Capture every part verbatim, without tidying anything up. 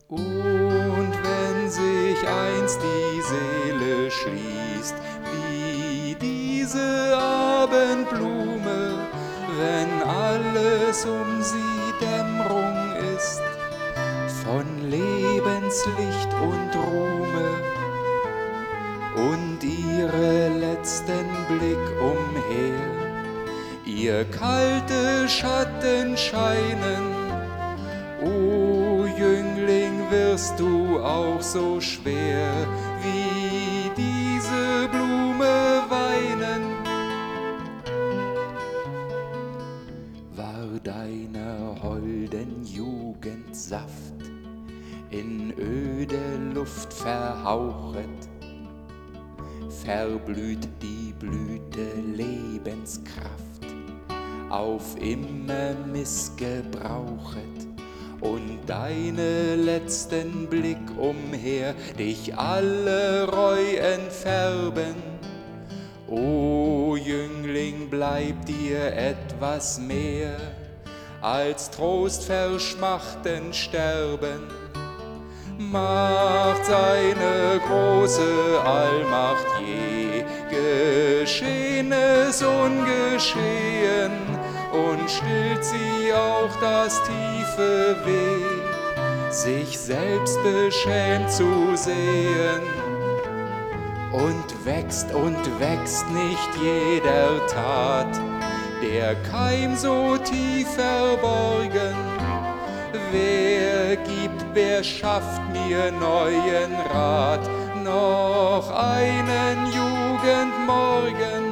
Und wenn sich einst die Seele schließt, wie diese Abendblume, wenn alles um sie Dämmerung ist, von Lebenslicht und Ruhme, und ihre letzten Blick umher, ihr kalte Schatten scheinen, o Jüngling, wirst du auch so schwer wie diese Blume weinen. War deiner holden Jugend Saft in öde Luft verhauchet, verblüht die Blüte Lebenskraft, auf immer missgebrauchet, und deine letzten Blick umher dich alle Reu entfärben. O Jüngling, bleibt dir etwas mehr als Trost verschmachten Sterben? Macht seine große Allmacht je Geschehenes ungeschehen und stillt sie auch das tiefe Weh, sich selbst beschämt zu sehen. Und wächst und wächst nicht jeder Tat der Keim so tief verborgen. Wer gibt, wer schafft mir neuen Rat, noch einen Jugendmorgen?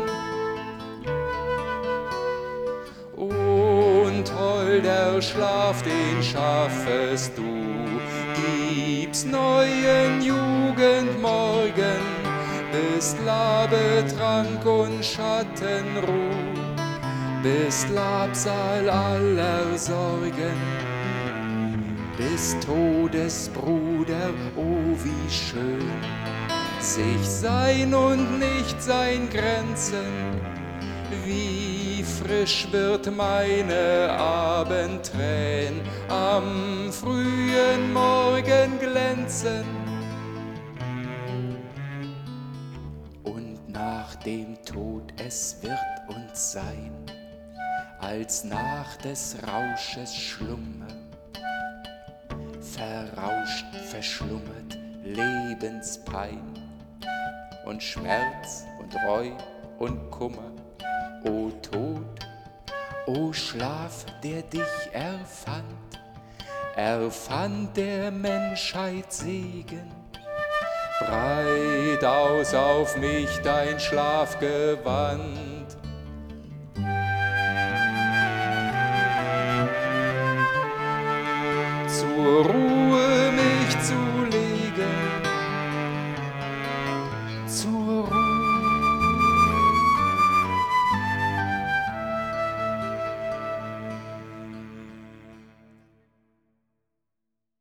Und holder Schlaf, den schaffest du, gibst neuen Jugendmorgen, bist Labe, Trank und Schattenruh, bist Labsal aller Sorgen, bist Todesbruder, oh wie schön, sich sein und nicht sein Grenzen. Wie frisch wird meine Abendträne am frühen Morgen glänzen. Und nach dem Tod es wird uns sein, als nach des Rausches Schlummer, verrauscht, verschlummert Lebenspein und Schmerz und Reu und Kummer. O Tod, o Schlaf, der dich erfand, erfand der Menschheit Segen. Breit aus auf mich dein Schlafgewand. Zur Ruhe mich zu legen,